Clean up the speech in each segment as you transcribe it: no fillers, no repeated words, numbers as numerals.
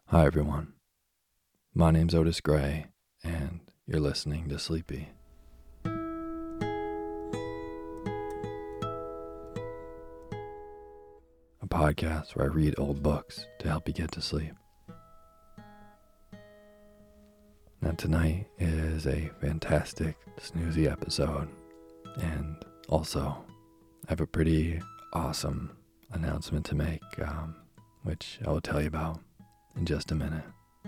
Hi everyone, my name's Otis Gray, and you're listening to Sleepy. A podcast where I read old books to help you get to sleep. Now tonight is a fantastic snoozy episode, and also I have a pretty awesome announcement to make, which I will tell you about in just a minute.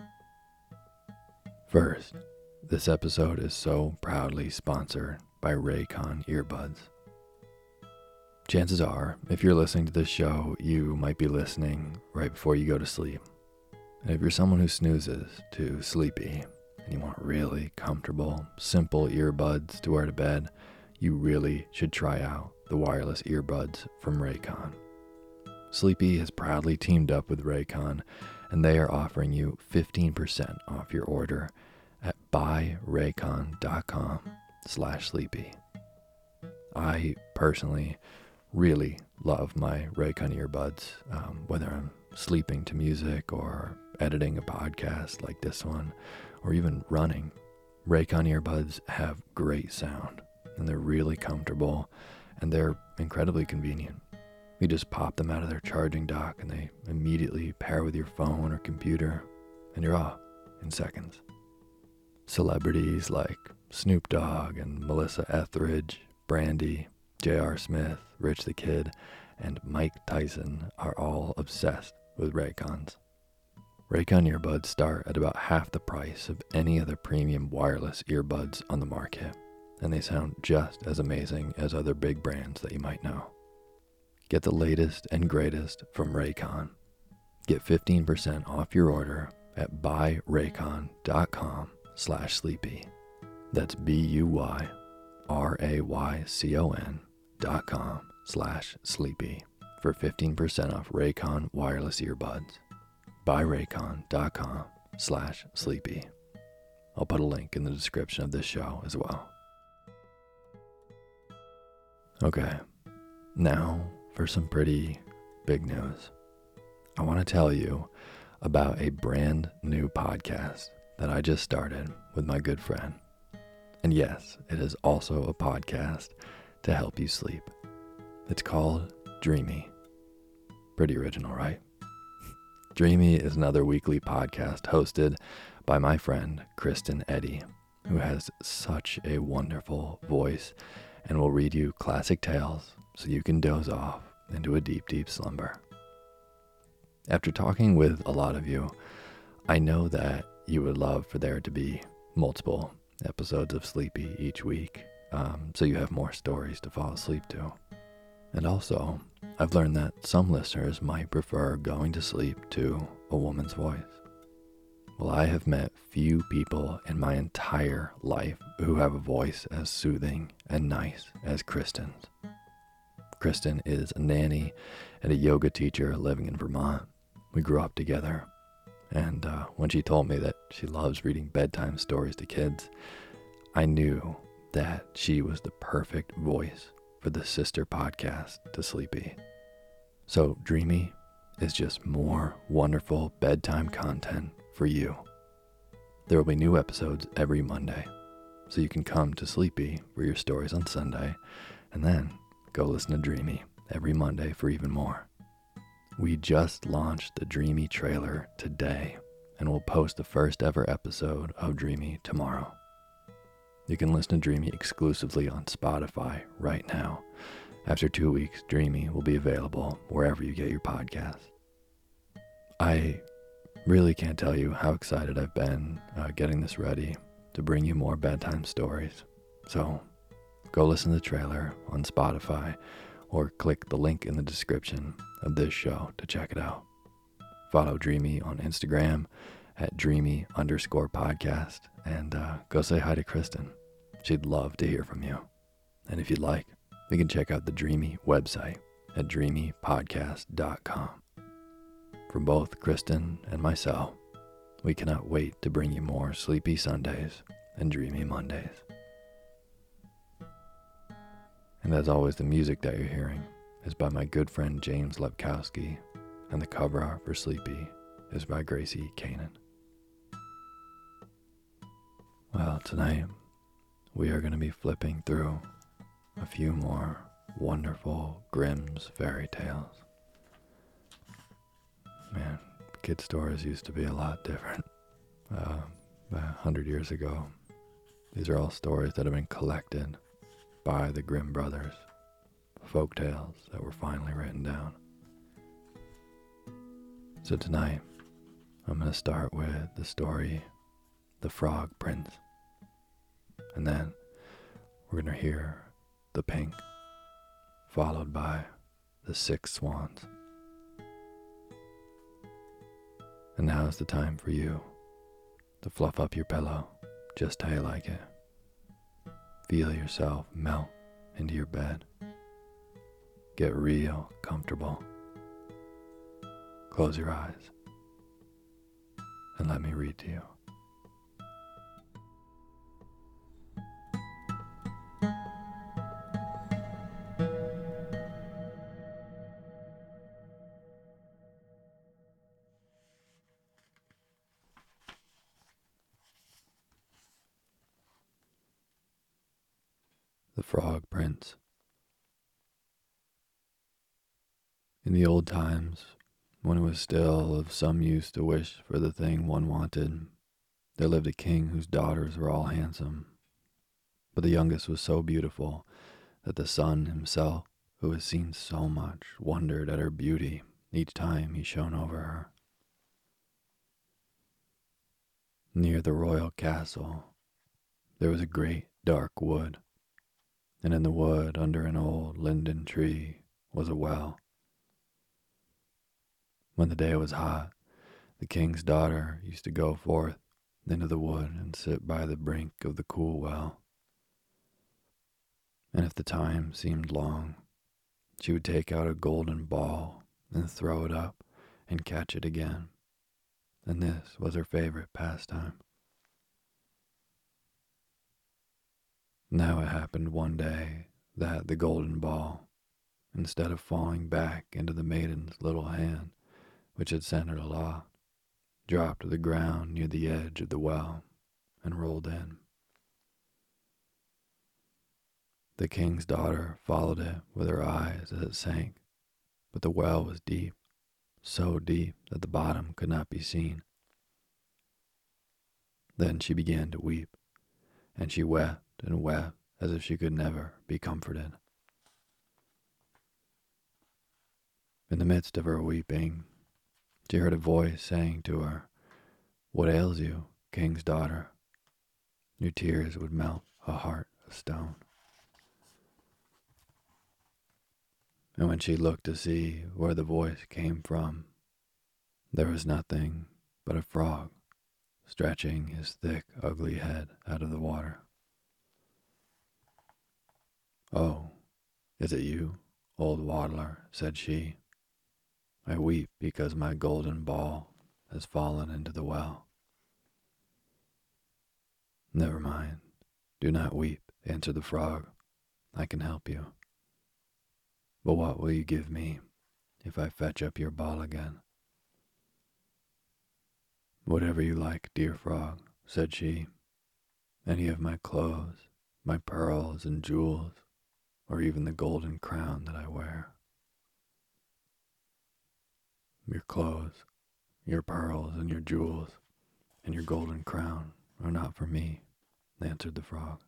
First, this episode is so proudly sponsored by Raycon earbuds. Chances are, if you're listening to this show, you might be listening right before you go to sleep. And if you're someone who snoozes to sleepy and you want really comfortable, simple earbuds to wear to bed, you really should try out the wireless earbuds from Raycon. Sleepy has proudly teamed up with Raycon, and they are offering you 15% off your order at buyraycon.com/sleepy. I personally really love my Raycon earbuds, whether I'm sleeping to music or editing a podcast like this one, or even running. Raycon earbuds have great sound, and they're really comfortable, and they're incredibly convenient. You just pop them out of their charging dock and they immediately pair with your phone or computer, and you're off in seconds. Celebrities like Snoop Dogg and Melissa Etheridge, Brandy, J.R. Smith, Rich the Kid, and Mike Tyson are all obsessed with Raycons. Raycon earbuds start at about half the price of any other premium wireless earbuds on the market, and they sound just as amazing as other big brands that you might know. Get the latest and greatest from Raycon. Get 15% off your order at buyraycon.com/sleepy. That's buyraycon.com/sleepy for 15% off Raycon wireless earbuds. buyraycon.com/sleepy. I'll put a link in the description of this show as well. Okay, now for some pretty big news. I want to tell you about a brand new podcast that I just started with my good friend. And yes, it is also a podcast to help you sleep. It's called Dreamy. Pretty original, right? Dreamy is another weekly podcast hosted by my friend Kristen Eddy, who has such a wonderful voice and will read you classic tales so you can doze off into a deep, deep slumber. After talking with a lot of you, I know that you would love for there to be multiple episodes of Sleepy each week, so you have more stories to fall asleep to. And also, I've learned that some listeners might prefer going to sleep to a woman's voice. Well, I have met few people in my entire life who have a voice as soothing and nice as Kristen's. Kristen is a nanny and a yoga teacher living in Vermont. We grew up together, and when she told me that she loves reading bedtime stories to kids, I knew that she was the perfect voice for the sister podcast to Sleepy. So Dreamy is just more wonderful bedtime content for you. There will be new episodes every Monday, so you can come to Sleepy for your stories on Sunday, and then go listen to Dreamy every Monday for even more. We just launched the Dreamy trailer today, and we'll post the first ever episode of Dreamy tomorrow. You can listen to Dreamy exclusively on Spotify right now. After 2 weeks, Dreamy will be available wherever you get your podcasts. I really can't tell you how excited I've been getting this ready to bring you more bedtime stories. So go listen to the trailer on Spotify or click the link in the description of this show to check it out. Follow Dreamy on Instagram at dreamy_podcast and go say hi to Kristen. She'd love to hear from you. And if you'd like, you can check out the Dreamy website at dreamypodcast.com. From both Kristen and myself, we cannot wait to bring you more Sleepy Sundays and Dreamy Mondays. And as always, the music that you're hearing is by my good friend James Lepkowski, and the cover art for Sleepy is by Gracie Kanan. Well, tonight we are going to be flipping through a few more wonderful Grimm's fairy tales. Man, kid stories used to be a lot different. 100 years ago, these are all stories that have been collected by the Grimm brothers, folk tales that were finally written down. So tonight, I'm going to start with the story, The Frog Prince. And then we're going to hear The Pink, followed by The Six Swans. And now is the time for you to fluff up your pillow just how you like it. Feel yourself melt into your bed. Get real comfortable. Close your eyes and let me read to you. The Frog Prince. In the old times, when it was still of some use to wish for the thing one wanted, there lived a king whose daughters were all handsome. But the youngest was so beautiful that the sun himself, who has seen so much, wondered at her beauty each time he shone over her. Near the royal castle, there was a great dark wood, and in the wood, under an old linden tree, was a well. When the day was hot, the king's daughter used to go forth into the wood and sit by the brink of the cool well. And if the time seemed long, she would take out a golden ball and throw it up and catch it again. And this was her favorite pastime. Now it happened one day that the golden ball, instead of falling back into the maiden's little hand, which had sent her aloft, dropped to the ground near the edge of the well and rolled in. The king's daughter followed it with her eyes as it sank, but the well was deep, so deep that the bottom could not be seen. Then she began to weep, and she wept and wept as if she could never be comforted. In the midst of her weeping, she heard a voice saying to her, "What ails you, king's daughter? Your tears would melt a heart of stone." And when she looked to see where the voice came from, there was nothing but a frog stretching his thick, ugly head out of the water. "Oh, is it you, old waddler?" said she. "I weep because my golden ball has fallen into the well." "Never mind, do not weep," answered the frog. "I can help you. But what will you give me if I fetch up your ball again?" "Whatever you like, dear frog," said she. "Any of my clothes, my pearls and jewels, or even the golden crown that I wear." "Your clothes, your pearls and your jewels, and your golden crown are not for me," answered the frog.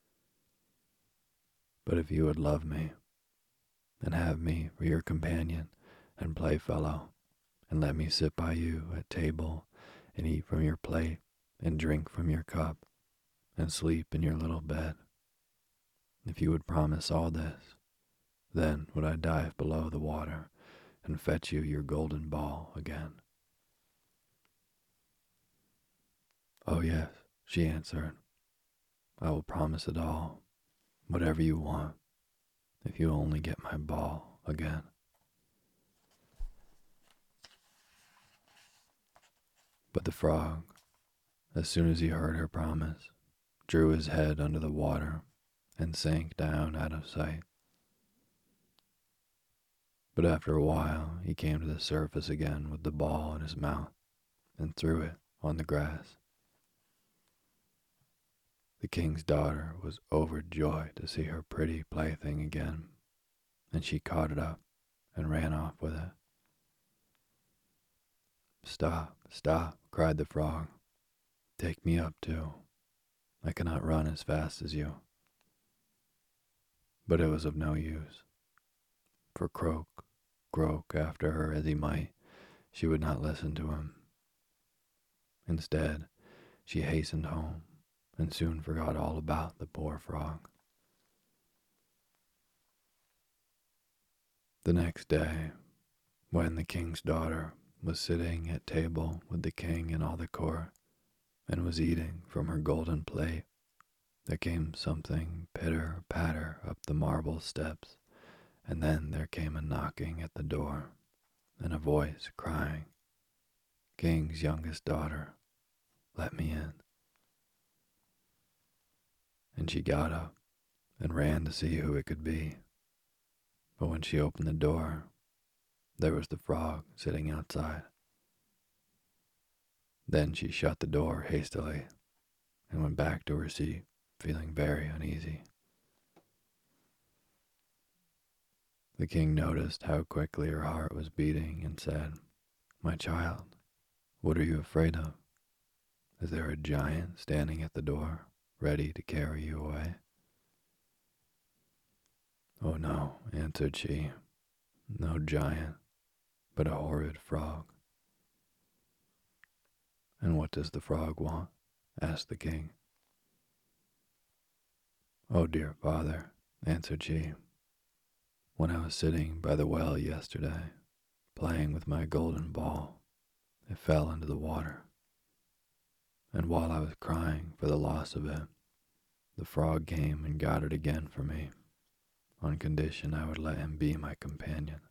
"But if you would love me, and have me for your companion and playfellow, and let me sit by you at table and eat from your plate and drink from your cup and sleep in your little bed, if you would promise all this, then would I dive below the water and fetch you your golden ball again." "Oh yes," she answered, "I will promise it all, whatever you want, if you only get my ball again." But the frog, as soon as he heard her promise, drew his head under the water and sank down out of sight. But after a while he came to the surface again with the ball in his mouth and threw it on the grass. The king's daughter was overjoyed to see her pretty plaything again, and she caught it up and ran off with it. "Stop, stop," cried the frog. "Take me up too. I cannot run as fast as you." But it was of no use, for croak, croak after her as he might, she would not listen to him. Instead, she hastened home and soon forgot all about the poor frog. The next day, when the king's daughter was sitting at table with the king and all the court, and was eating from her golden plate, there came something pitter-patter up the marble steps, and then there came a knocking at the door, and a voice crying, "King's youngest daughter, let me in." And she got up and ran to see who it could be. But when she opened the door, there was the frog sitting outside. Then she shut the door hastily and went back to her seat, feeling very uneasy. The king noticed how quickly her heart was beating and said, "My child, what are you afraid of? Is there a giant standing at the door, ready to carry you away?" "Oh no," answered she, "no giant, but a horrid frog." "And what does the frog want?" asked the king. "Oh, dear father," answered she, "when I was sitting by the well yesterday, playing with my golden ball, it fell into the water. And while I was crying for the loss of it, the frog came and got it again for me, on condition I would let him be my companion.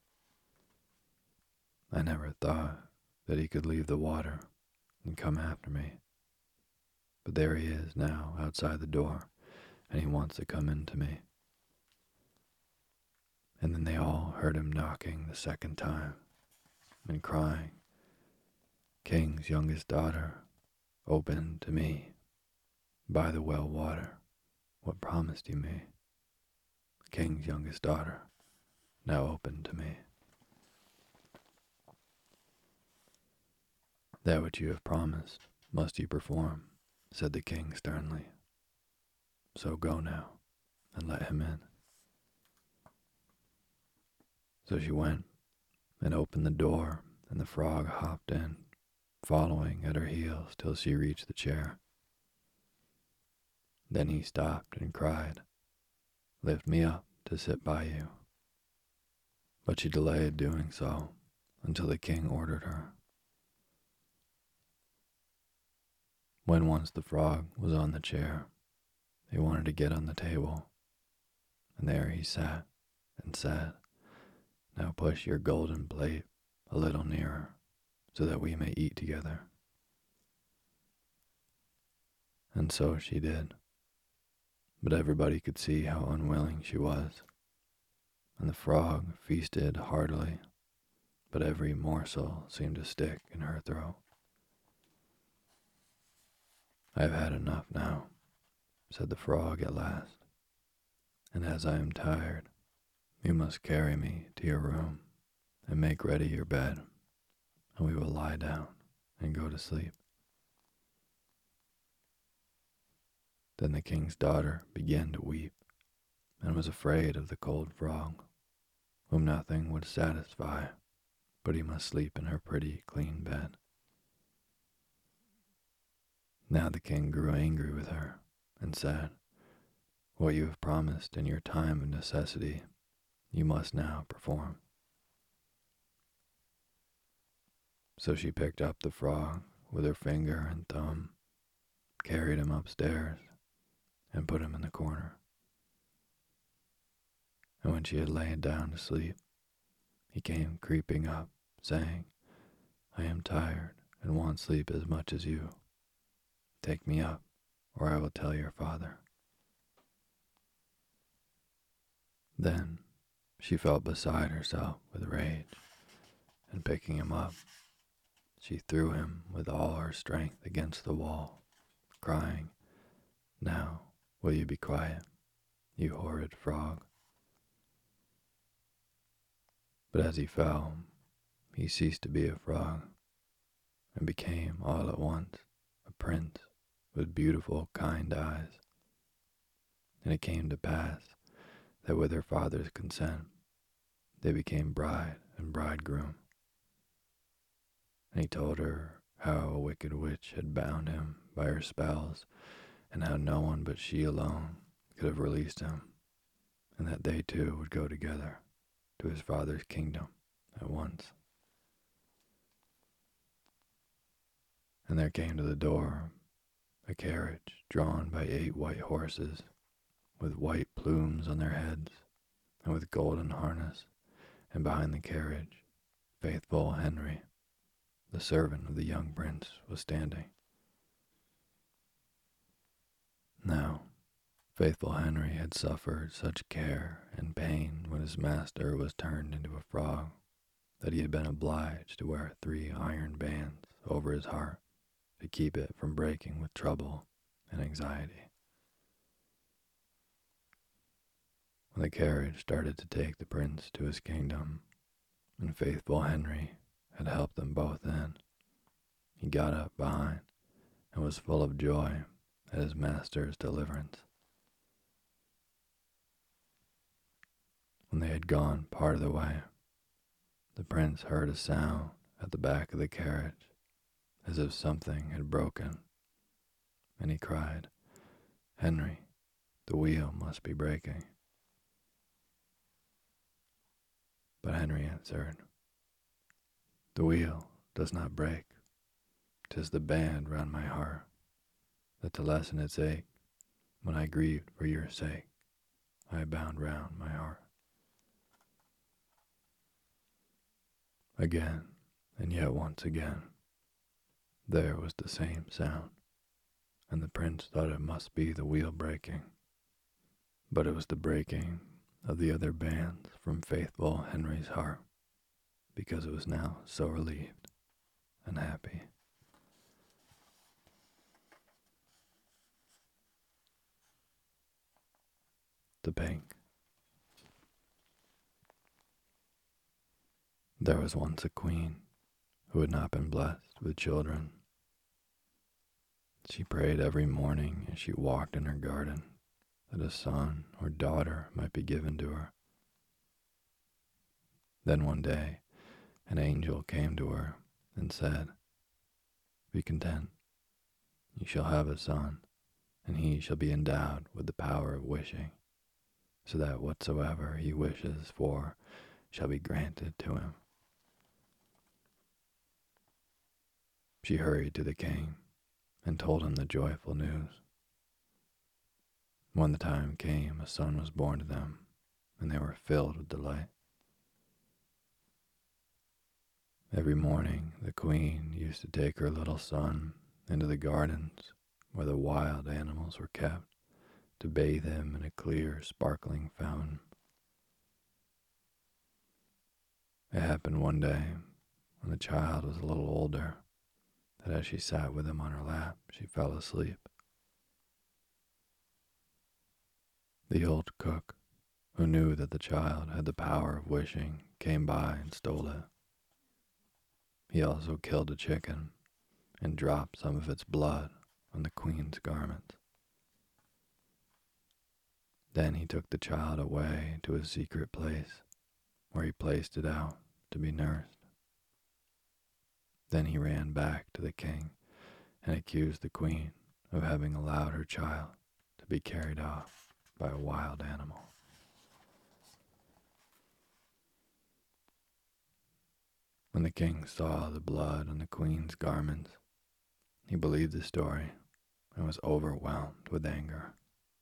I never thought that he could leave the water and come after me. But there he is now outside the door, and he wants to come in to me." And then they all heard him knocking the second time and crying, "King's youngest daughter, open to me. By the well water, what promised you me? King's youngest daughter, now open to me." "That which you have promised must you perform," said the king sternly. "So go now and let him in." So she went and opened the door, and the frog hopped in, following at her heels till she reached the chair. Then he stopped and cried, "Lift me up to sit by you." But she delayed doing so until the king ordered her. When once the frog was on the chair, he wanted to get on the table, and there he sat and said, "Now push your golden plate a little nearer, so that we may eat together." And so she did, but everybody could see how unwilling she was, and the frog feasted heartily, but every morsel seemed to stick in her throat. "I've had enough now," said the frog at last, "and as I am tired, you must carry me to your room and make ready your bed, and we will lie down and go to sleep." Then the king's daughter began to weep, and was afraid of the cold frog, whom nothing would satisfy, but he must sleep in her pretty clean bed. Now the king grew angry with her, and said, "What you have promised in your time of necessity, you must now perform." So she picked up the frog with her finger and thumb, carried him upstairs, and put him in the corner. And when she had lain down to sleep, he came creeping up, saying, "I am tired and want sleep as much as you. Take me up, or I will tell your father." Then she felt beside herself with rage, and picking him up, she threw him with all her strength against the wall, crying, "Now will you be quiet, you horrid frog?" But as he fell, he ceased to be a frog, and became all at once a prince with beautiful, kind eyes. And it came to pass that with her father's consent, they became bride and bridegroom. And he told her how a wicked witch had bound him by her spells, and how no one but she alone could have released him, and that they two would go together to his father's kingdom at once. And there came to the door a carriage drawn by 8 white horses, with white plumes on their heads, and with golden harness, and behind the carriage, faithful Henry, the servant of the young prince, was standing. Now, faithful Henry had suffered such care and pain when his master was turned into a frog that he had been obliged to wear 3 iron bands over his heart to keep it from breaking with trouble and anxiety. When the carriage started to take the prince to his kingdom, and faithful Henry had helped them both in, he got up behind and was full of joy at his master's deliverance. When they had gone part of the way, the prince heard a sound at the back of the carriage, as if something had broken, and he cried, "Henry, the wheel must be breaking." But Henry answered, "The wheel does not break. 'Tis the band round my heart, that to lessen its ache, when I grieved for your sake, I bound round my heart." Again, and yet once again, there was the same sound, and the prince thought it must be the wheel breaking, but it was the breaking of the other bands from faithful Henry's heart, because it was now so relieved and happy. The Pink. There was once a queen who had not been blessed with children. She prayed every morning as she walked in her garden that a son or daughter might be given to her. Then one day an angel came to her and said, "Be content, you shall have a son, and he shall be endowed with the power of wishing, so that whatsoever he wishes for shall be granted to him." She hurried to the king and told him the joyful news. When the time came, a son was born to them, and they were filled with delight. Every morning the queen used to take her little son into the gardens where the wild animals were kept to bathe him in a clear, sparkling fountain. It happened one day, when the child was a little older, that as she sat with him on her lap, she fell asleep. The old cook, who knew that the child had the power of wishing, came by and stole it. He also killed a chicken and dropped some of its blood on the queen's garments. Then he took the child away to a secret place, where he placed it out to be nursed. Then he ran back to the king and accused the queen of having allowed her child to be carried off by a wild animal. When the king saw the blood on the queen's garments, he believed the story and was overwhelmed with anger.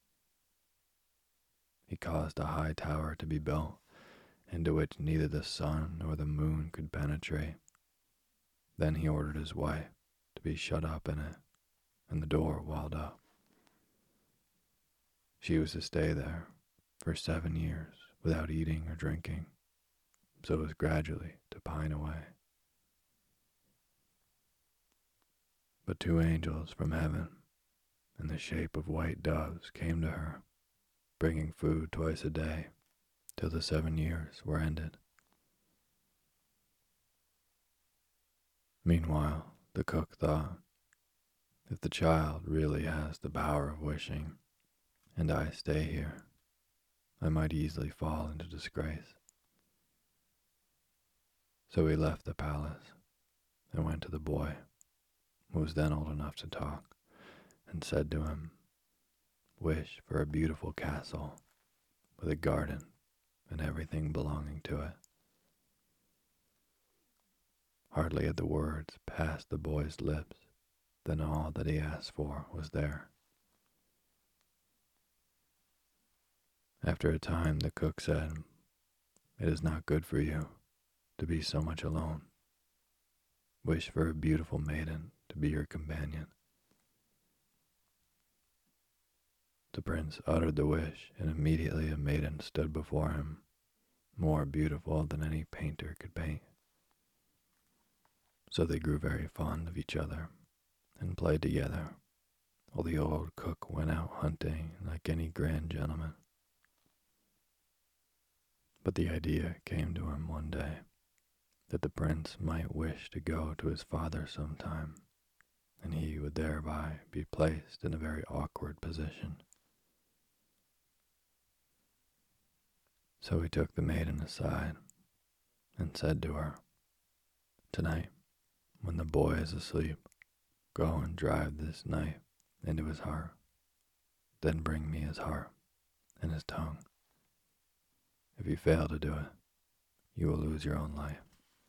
He caused a high tower to be built, into which neither the sun nor the moon could penetrate. Then he ordered his wife to be shut up in it, and the door walled up. She was to stay there for 7 years without eating or drinking, so as gradually to pine away. But 2 angels from heaven, in the shape of white doves, came to her, bringing food twice a day, till the 7 years were ended. Meanwhile, the cook thought, if the child really has the power of wishing, and I stay here, I might easily fall into disgrace. So he left the palace and went to the boy, who was then old enough to talk, and said to him, wish for a beautiful castle with a garden and everything belonging to it. Hardly had the words passed the boy's lips than all that he asked for was there. After a time, the cook said, it is not good for you to be so much alone. Wish for a beautiful maiden to be your companion. The prince uttered the wish, and immediately a maiden stood before him, more beautiful than any painter could paint. So they grew very fond of each other and played together, while the old cook went out hunting like any grand gentleman. But the idea came to him one day that the prince might wish to go to his father sometime, and he would thereby be placed in a very awkward position. So he took the maiden aside and said to her, tonight, when the boy is asleep, go and drive this knife into his heart. Then bring me his heart and his tongue. If you fail to do it, you will lose your own life.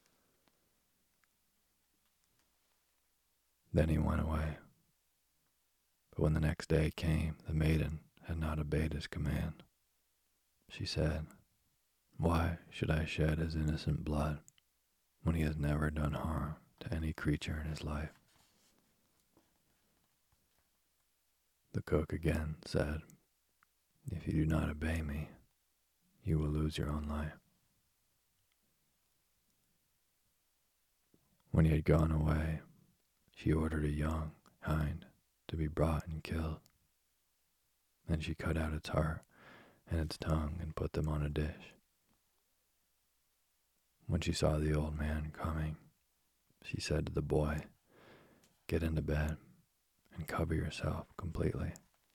Then he went away. But when the next day came, the maiden had not obeyed his command. She said, why should I shed his innocent blood when he has never done harm to any creature in his life? The cook again said, if you do not obey me, you will lose your own life. When he had gone away, she ordered a young hind to be brought and killed. Then she cut out its heart and its tongue and put them on a dish. When she saw the old man coming, she said to the boy, get into bed and cover yourself completely.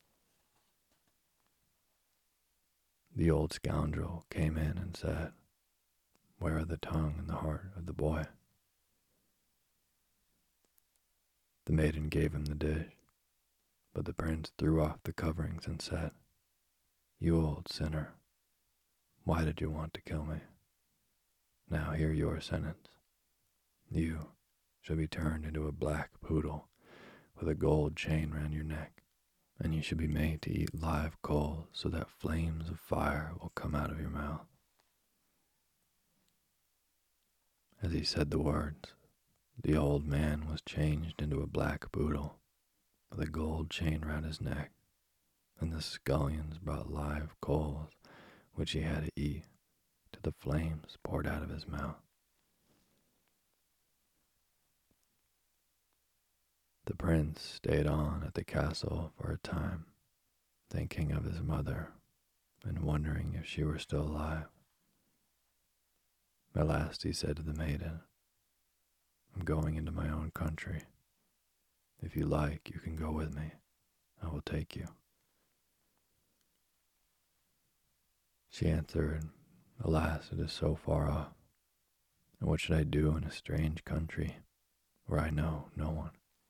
The old scoundrel came in and said, where are the tongue and the heart of the boy? The maiden gave him the dish, but the prince threw off the coverings and said, you old sinner, why did you want to kill me? Now hear your sentence. You shall be turned into a black poodle with a gold chain round your neck, and you shall be made to eat live coals so that flames of fire will come out of your mouth. As he said the words, the old man was changed into a black poodle with a gold chain round his neck, and the scullions brought live coals which he had to eat till the flames poured out of his mouth. The prince stayed on at the castle for a time, thinking of his mother and wondering if she were still alive. At last he said to the maiden, I'm going into my own country. If you like, you can go with me. I will take you. She answered, alas, it is so far off, and what should I do in a strange country where I know no one?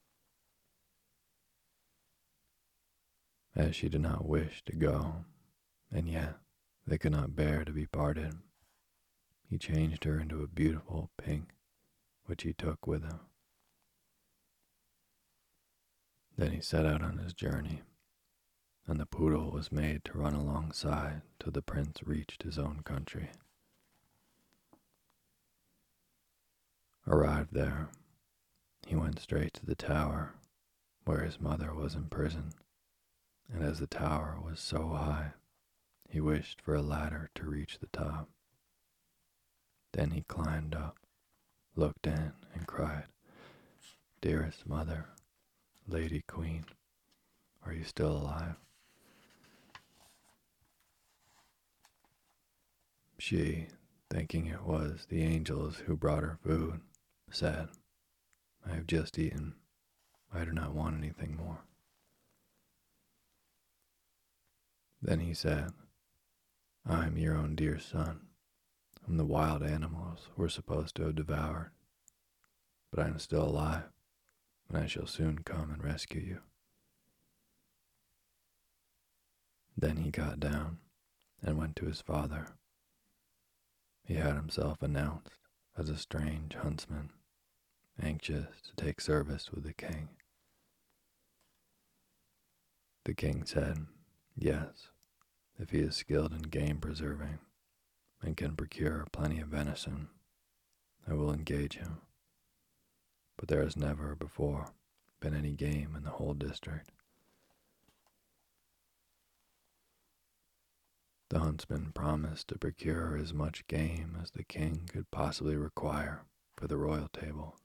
As she did not wish to go, and yet they could not bear to be parted, he changed her into a beautiful pink, which he took with him. Then he set out on his journey, and the poodle was made to run alongside till the prince reached his own country. Arrived there, he went straight to the tower where his mother was imprisoned, and as the tower was so high, he wished for a ladder to reach the top. Then he climbed up, looked in, and cried, Dearest mother, Lady Queen, are you still alive?" She, thinking it was the angels who brought her food, said, "I have just eaten. I do not want anything more." Then he said, "I am your own dear son, whom the wild animals were supposed to have devoured, but I am still alive, and I shall soon come and rescue you." Then he got down and went to his father. He had himself announced as a strange huntsman, anxious to take service with the king. The king said, "Yes, if he is skilled in game preserving and can procure plenty of venison, I will engage him. But there has never before been any game in the whole district." The huntsman promised to procure as much game as the king could possibly require for the royal table.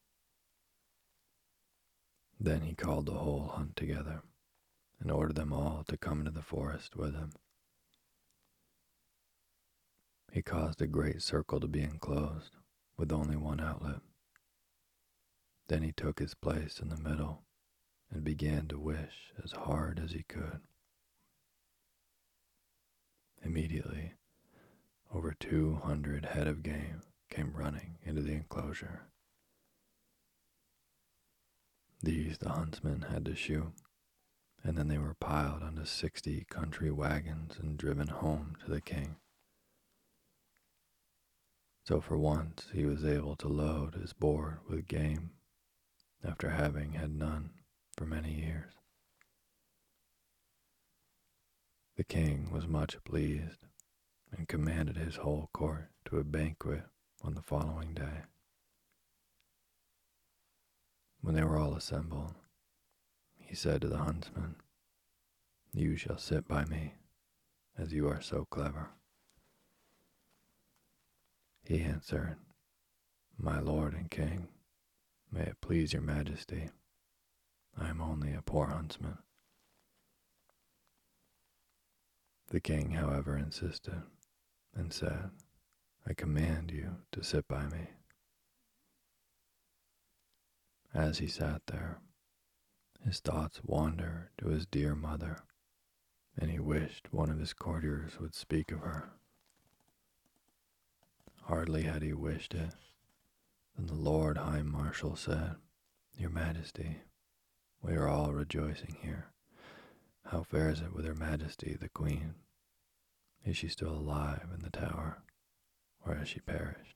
Then he called the whole hunt together and ordered them all to come into the forest with him. He caused a great circle to be enclosed with only one outlet. Then he took his place in the middle and began to wish as hard as he could. Immediately, over 200 head of game came running into the enclosure. These the huntsman had to shoot, and then they were piled onto 60 country wagons and driven home to the king. So for once he was able to load his board with game after having had none for many years. The king was much pleased and commanded his whole court to a banquet on the following day. When they were all assembled, he said to the huntsman, "You shall sit by me, as you are so clever." He answered, "My lord and king, may it please your majesty, I am only a poor huntsman." The king, however, insisted and said, "I command you to sit by me." As he sat there, his thoughts wandered to his dear mother, and he wished one of his courtiers would speak of her. Hardly had he wished it than the Lord High Marshal said, "Your Majesty, we are all rejoicing here. How fares it with Her Majesty the Queen? Is she still alive in the tower, or has she perished?"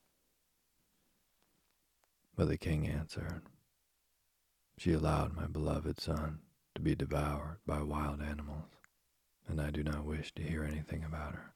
But the king answered, "She allowed my beloved son to be devoured by wild animals, and I do not wish to hear anything about her."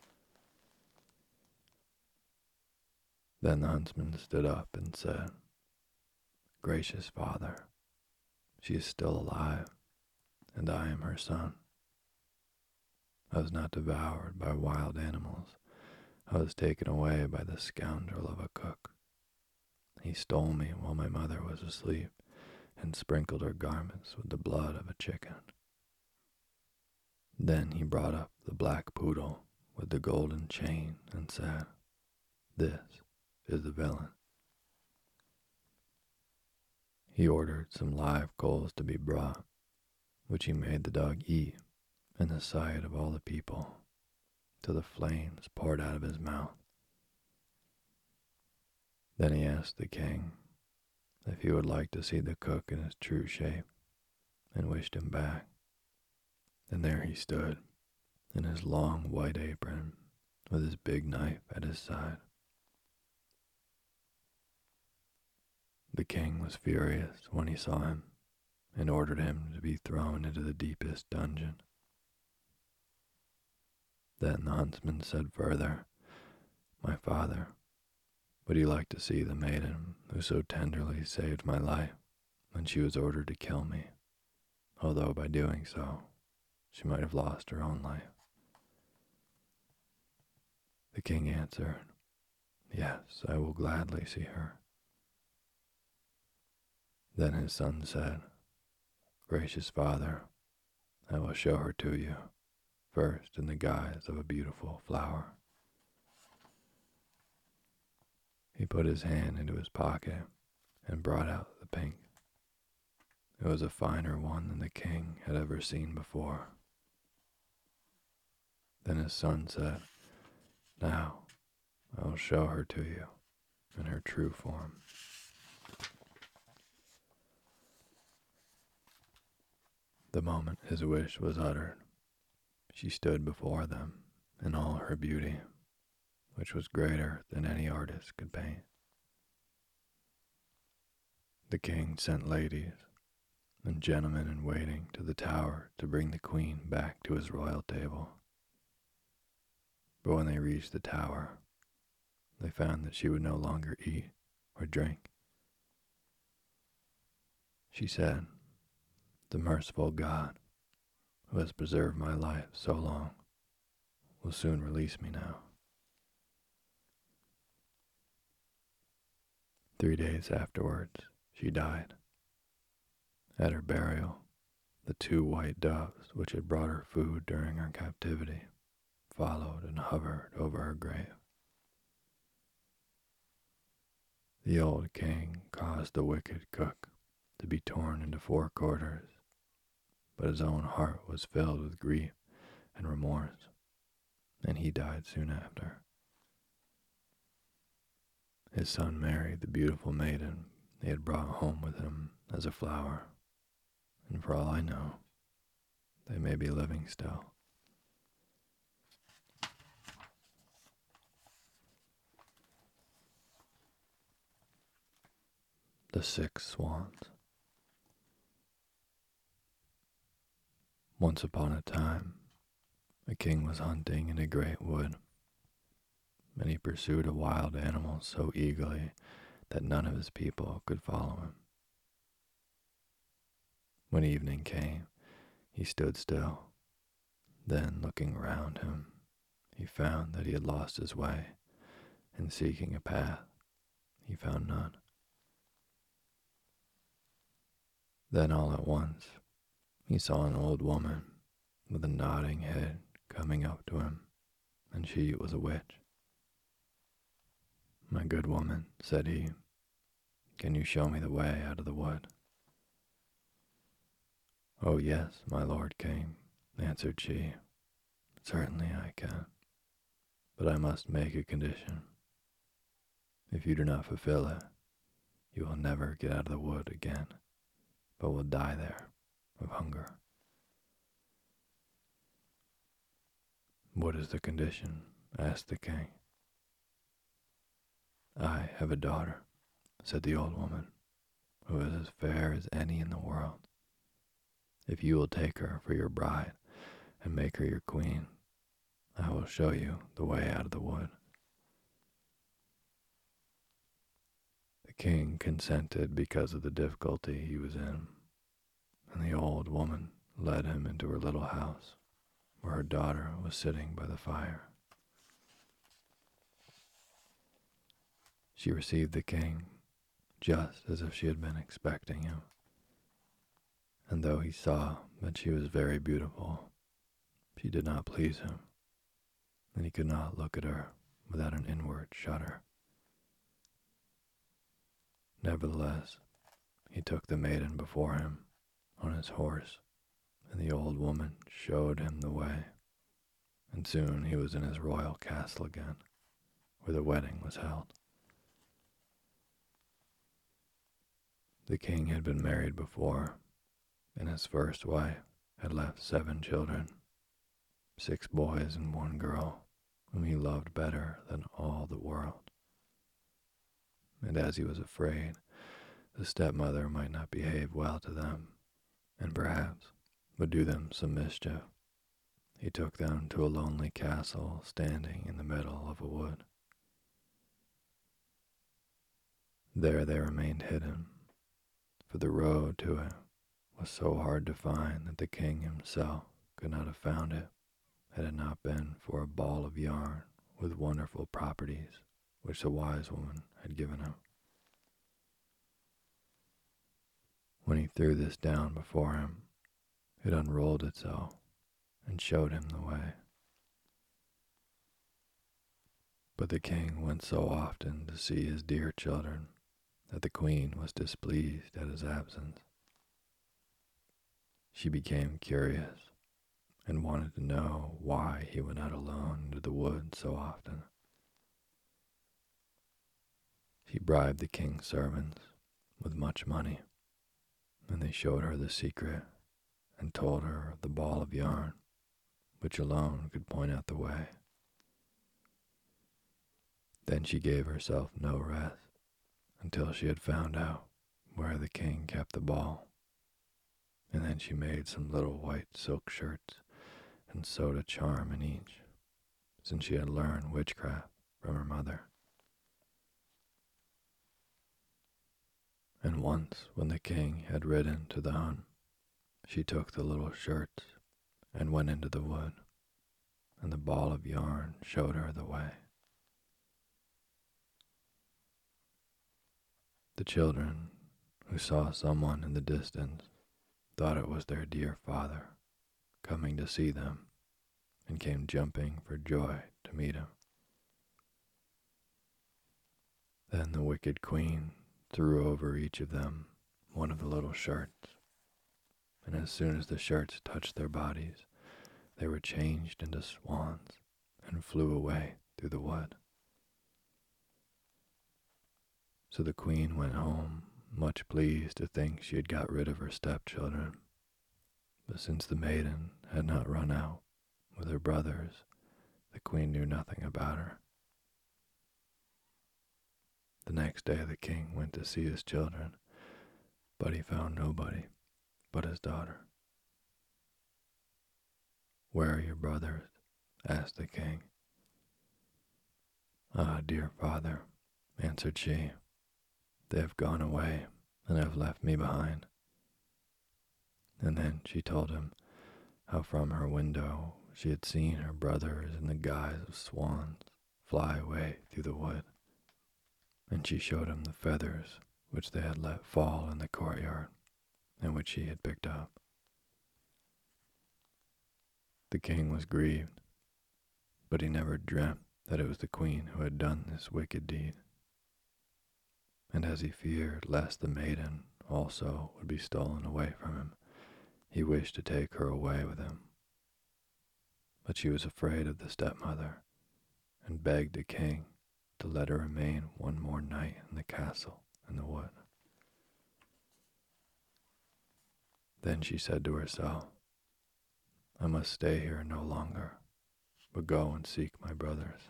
Then the huntsman stood up and said, "Gracious father, she is still alive, and I am her son. I was not devoured by wild animals. I was taken away by the scoundrel of a cook. He stole me while my mother was asleep and sprinkled her garments with the blood of a chicken. Then he brought up the black poodle with the golden chain and said, 'This is the villain.' He ordered some live coals to be brought, which he made the dog eat in the sight of all the people, till the flames poured out of his mouth. Then he asked the king if he would like to see the cook in his true shape, and wished him back. And there he stood, in his long white apron, with his big knife at his side. The king was furious when he saw him, and ordered him to be thrown into the deepest dungeon. Then the huntsman said further, "My father, would you like to see the maiden who so tenderly saved my life when she was ordered to kill me, although by doing so she might have lost her own life?" The king answered, "Yes, I will gladly see her." Then his son said, "Gracious father, I will show her to you, first in the guise of a beautiful flower." He put his hand into his pocket and brought out the pink. It was a finer one than the king had ever seen before. Then his son said, "Now I will show her to you in her true form." The moment his wish was uttered, she stood before them in all her beauty, which was greater than any artist could paint. The king sent ladies and gentlemen in waiting to the tower to bring the queen back to his royal table. But when they reached the tower, they found that she would no longer eat or drink. She said, "The merciful God, who has preserved my life so long, will soon release me now." 3 days afterwards, she died. At her burial, the 2 white doves which had brought her food during her captivity followed and hovered over her grave. The old king caused the wicked cook to be torn into 4 quarters, but his own heart was filled with grief and remorse, and he died soon after. His son married the beautiful maiden he had brought home with him as a flower, and for all I know, they may be living still. The 6 Swans. Once upon a time, a king was hunting in a great wood, and he pursued a wild animal so eagerly that none of his people could follow him. When evening came, he stood still. Then, looking around him, he found that he had lost his way, and seeking a path, he found none. Then all at once, he saw an old woman with a nodding head coming up to him, and she was a witch. "My good woman," said he, "can you show me the way out of the wood?" "Oh yes, my lord king," answered she, "certainly I can, but I must make a condition. If you do not fulfill it, you will never get out of the wood again, but will die there of hunger." "What is the condition?" asked the king. "I have a daughter," said the old woman, "who is as fair as any in the world. If you will take her for your bride and make her your queen, I will show you the way out of the wood." The king consented because of the difficulty he was in, and the old woman led him into her little house, where her daughter was sitting by the fire. She received the king just as if she had been expecting him, and though he saw that she was very beautiful, she did not please him, and he could not look at her without an inward shudder. Nevertheless, he took the maiden before him on his horse, and the old woman showed him the way, and soon he was in his royal castle again, where the wedding was held. The king had been married before, and his first wife had left 7 children, 6 boys and 1 girl, whom he loved better than all the world. And as he was afraid the stepmother might not behave well to them, and perhaps would do them some mischief, he took them to a lonely castle standing in the middle of a wood. There they remained hidden, for the road to it was so hard to find that the king himself could not have found it had it not been for a ball of yarn with wonderful properties which the wise woman had given him. When he threw this down before him, it unrolled itself and showed him the way. But the king went so often to see his dear children that the queen was displeased at his absence. She became curious and wanted to know why he went out alone into the wood so often. She bribed the king's servants with much money, and they showed her the secret and told her of the ball of yarn, which alone could point out the way. Then she gave herself no rest until she had found out where the king kept the ball, and then she made some little white silk shirts and sewed a charm in each, since she had learned witchcraft from her mother. And once, when the king had ridden to the hunt, she took the little shirts and went into the wood, and the ball of yarn showed her the way. The children, who saw someone in the distance, thought it was their dear father coming to see them, and came jumping for joy to meet him. Then the wicked queen threw over each of them one of the little shirts, and as soon as the shirts touched their bodies, they were changed into swans and flew away through the wood. So the queen went home, much pleased to think she had got rid of her stepchildren. But since the maiden had not run out with her brothers, the queen knew nothing about her. The next day the king went to see his children, but he found nobody but his daughter. "Where are your brothers?" asked the king. "Ah, dear father," answered she, "they have gone away and have left me behind." And then she told him how from her window she had seen her brothers in the guise of swans fly away through the wood, and she showed him the feathers which they had let fall in the courtyard and which she had picked up. The king was grieved, but he never dreamt that it was the queen who had done this wicked deed. And as he feared lest the maiden also would be stolen away from him, he wished to take her away with him. But she was afraid of the stepmother, and begged the king to let her remain one more night in the castle in the wood. Then she said to herself, "I must stay here no longer, but go and seek my brothers."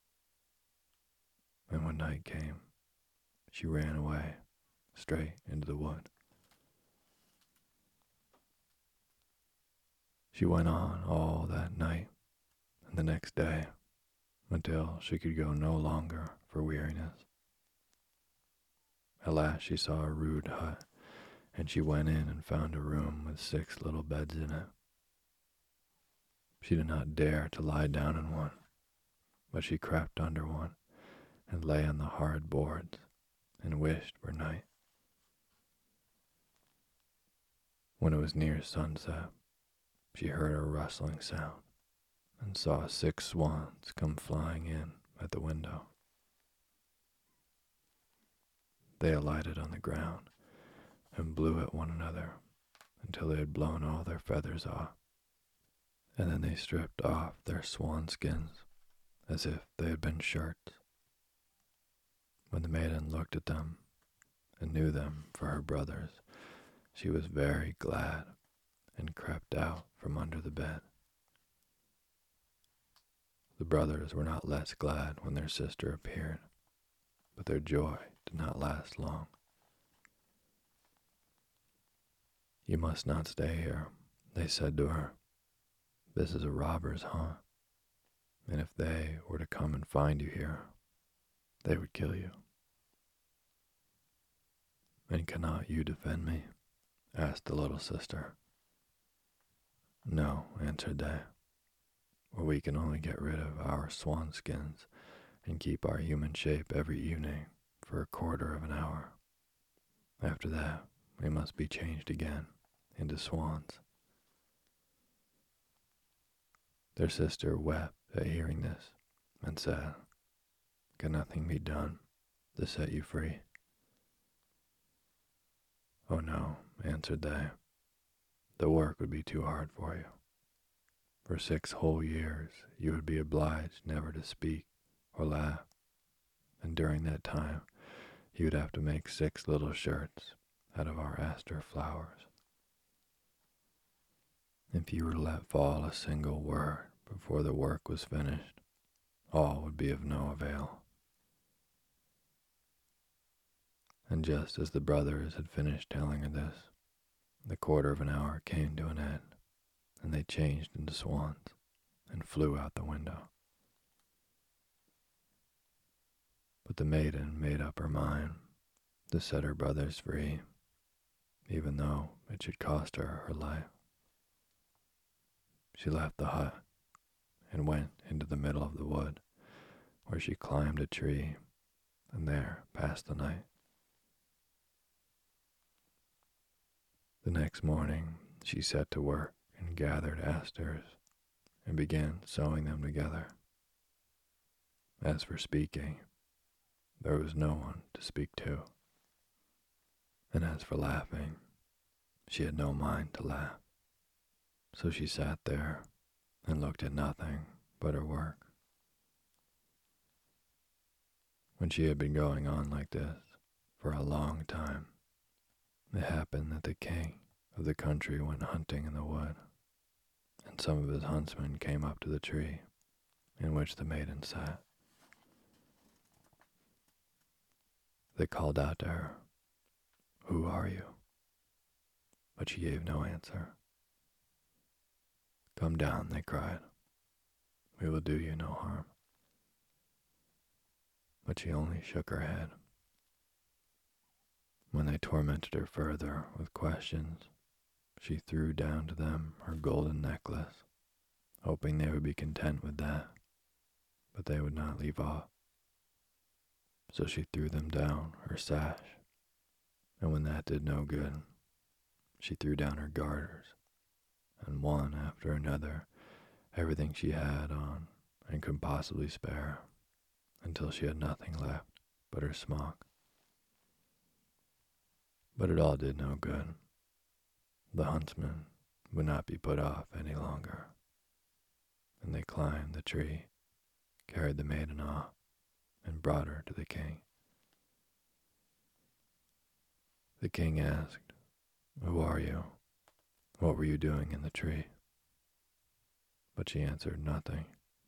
And when night came, she ran away straight into the wood. She went on all that night and the next day until she could go no longer for weariness. At last she saw a rude hut, and she went in and found a room with 6 little beds in it. She did not dare to lie down in one, but she crept under one and lay on the hard boards and wished for night. When it was near sunset, she heard a rustling sound and saw 6 swans come flying in at the window. They alighted on the ground and blew at one another until they had blown all their feathers off, and then they stripped off their swan skins as if they had been shirts. When the maiden looked at them and knew them for her brothers, she was very glad and crept out from under the bed. The brothers were not less glad when their sister appeared, but their joy did not last long. "You must not stay here," they said to her. "This is a robber's haunt, and if they were to come and find you here, they would kill you." "And cannot you defend me?" asked the little sister. "No," answered they, "for we can only get rid of our swan skins and keep our human shape every evening for a quarter of an hour. After that, they must be changed again into swans. Their sister wept at hearing this and said, "Can nothing be done to set you free?" "Oh no," answered they, "the work would be too hard for you. For 6 whole years you would be obliged never to speak or laugh, and during that time you would have to make 6 little shirts out of our aster flowers. If you were to let fall a single word before the work was finished, all would be of no avail." And just as the brothers had finished telling her this, the quarter of an hour came to an end, and they changed into swans and flew out the window. But the maiden made up her mind to set her brothers free, even though it should cost her her life. She left the hut and went into the middle of the wood, where she climbed a tree and there passed the night. The next morning she set to work and gathered asters and began sewing them together. As for speaking, there was no one to speak to. And as for laughing, she had no mind to laugh. So she sat there and looked at nothing but her work. When she had been going on like this for a long time, it happened that the king of the country went hunting in the wood, and some of his huntsmen came up to the tree in which the maiden sat. They called out to her, "Who are you?" But she gave no answer. "Come down," they cried. "We will do you no harm." But she only shook her head. When they tormented her further with questions, she threw down to them her golden necklace, hoping they would be content with that, but they would not leave off. So she threw them down her sash, and when that did no good, she threw down her garters, and one after another, everything she had on and could possibly spare, until she had nothing left but her smock. But it all did no good. The huntsman would not be put off any longer, and they climbed the tree, carried the maiden off, and brought her to the king. The king asked, "Who are you? What were you doing in the tree?" But she answered nothing.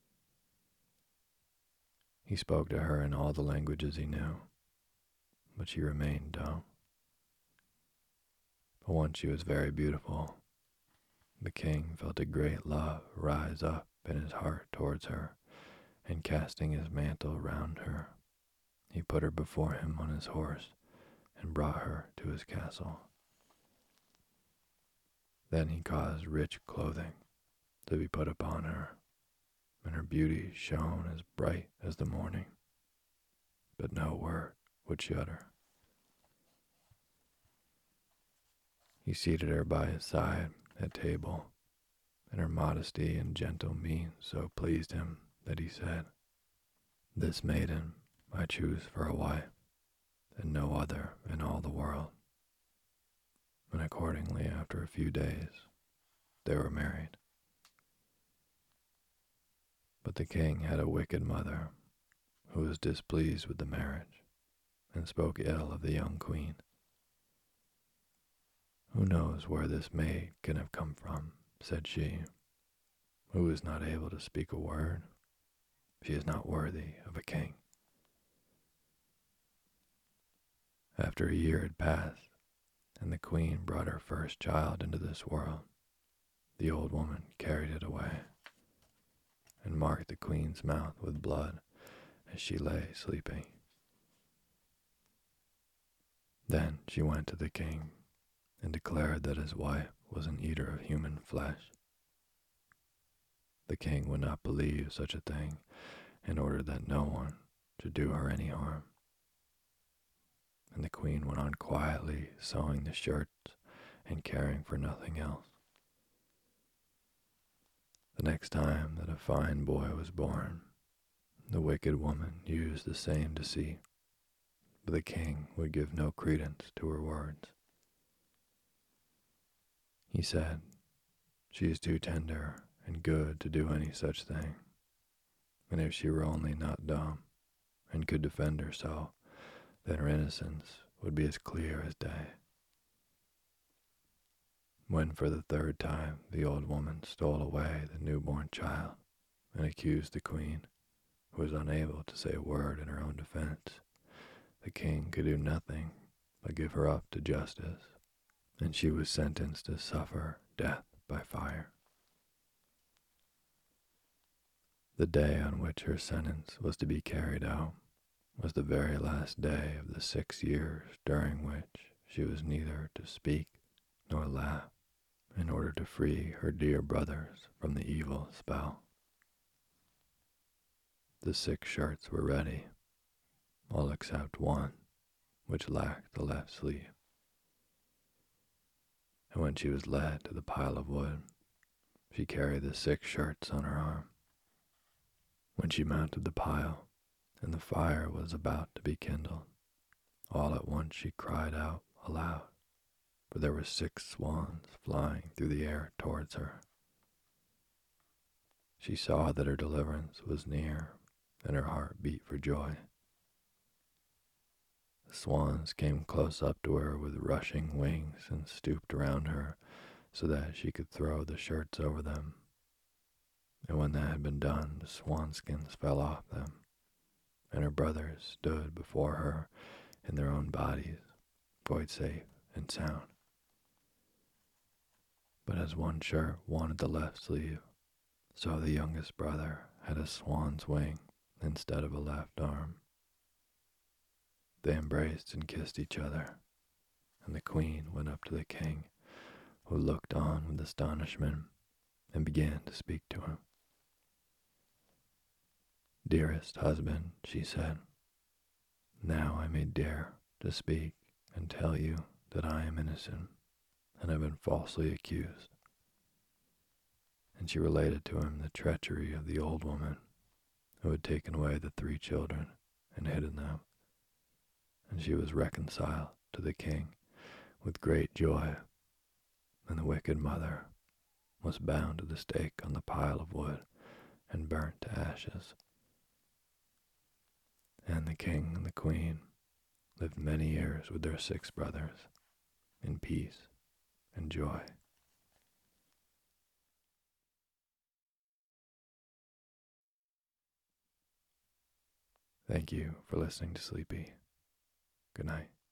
He spoke to her in all the languages he knew, but she remained dumb. But once she was very beautiful. The king felt a great love rise up in his heart towards her, and casting his mantle round her, he put her before him on his horse and brought her to his castle. Then he caused rich clothing to be put upon her, and her beauty shone as bright as the morning, but no word would she utter. He seated her by his side at table, and her modesty and gentle mien so pleased him that he said, "This maiden I choose for a wife, and no other in all the world." And accordingly, after a few days, they were married. But the king had a wicked mother who was displeased with the marriage and spoke ill of the young queen. "Who knows where this maid can have come from?" said she, "who is not able to speak a word? She is not worthy of a king." After a year had passed, and the queen brought her first child into this world, the old woman carried it away, and marked the queen's mouth with blood as she lay sleeping. Then she went to the king and declared that his wife was an eater of human flesh. The king would not believe such a thing, and ordered that no one should do her any harm. and the queen went on quietly sewing the shirts and caring for nothing else. The next time that a fine boy was born, the wicked woman used the same deceit, but the king would give no credence to her words. He said, "She is too tender and good to do any such thing, and if she were only not dumb and could defend herself, then her innocence would be as clear as day." When for the third time the old woman stole away the newborn child and accused the queen, who was unable to say a word in her own defense, the king could do nothing but give her up to justice, and she was sentenced to suffer death by fire. The day on which her sentence was to be carried out was the very last day of the 6 years during which she was neither to speak nor laugh in order to free her dear brothers from the evil spell. The 6 shirts were ready, all except one, which lacked the left sleeve. And when she was led to the pile of wood, she carried the 6 shirts on her arm. When she mounted the pile, and the fire was about to be kindled, all at once she cried out aloud, for there were 6 swans flying through the air towards her. She saw that her deliverance was near, and her heart beat for joy. The swans came close up to her with rushing wings and stooped around her so that she could throw the shirts over them. And when that had been done, the swanskins fell off them, and her brothers stood before her in their own bodies, quite safe and sound. But as one shirt wanted the left sleeve, so the youngest brother had a swan's wing instead of a left arm. They embraced and kissed each other, and the queen went up to the king, who looked on with astonishment and began to speak to him. "Dearest husband," she said, "now I may dare to speak and tell you that I am innocent and have been falsely accused." And she related to him the treachery of the old woman who had taken away the 3 children and hidden them, and she was reconciled to the king with great joy, and the wicked mother was bound to the stake on the pile of wood and burnt to ashes. And the king and the queen lived many years with their 6 brothers in peace and joy. Thank you for listening to Sleepy. Good night.